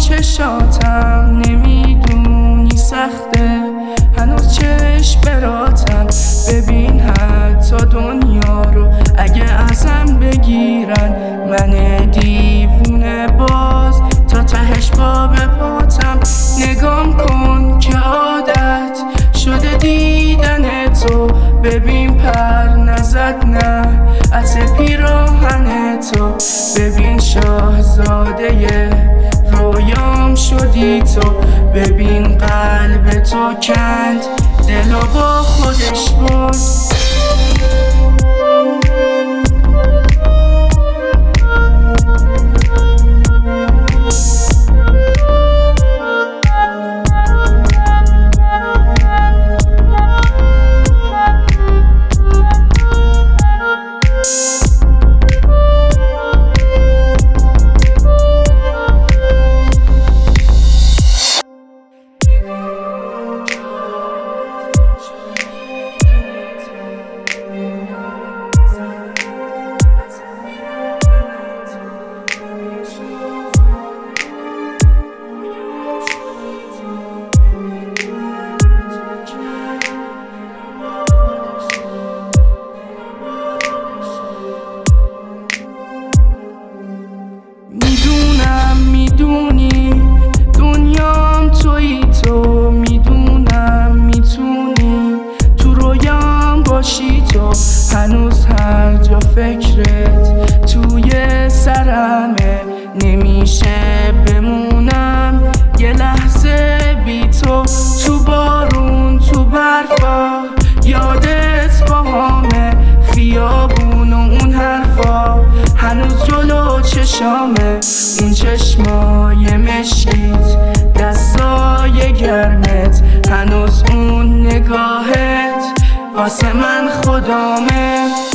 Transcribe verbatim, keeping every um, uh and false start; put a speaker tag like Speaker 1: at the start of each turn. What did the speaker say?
Speaker 1: چشاتم نمیدونی سخته، هنوز چشم براتم. ببین حتی دنیا رو اگه ازم بگیرن، من دیوونه باز تا تهش پا به پاتم. نگام کن که عادت شده دیدن تو، ببین پر نزد نه عطر پیراهن تو. ببین شاهزاده رویام شدی تو، ببین قلب تو کند دلو با خودش برد. میدونم میدونی دنیام تویی تو، میدونم میتونی تو رویام باشی تو. هنوز هر جا فکرت توی سرمه، نمیشه بمونم یه لحظه بی تو. تو بارون تو برفا یادت با همه، خیابون و اون حرفا هنوز جلو چشامه. اون چشمای مشکیت دستای گرمت، هنوز اون نگاهت واسه من خدامه.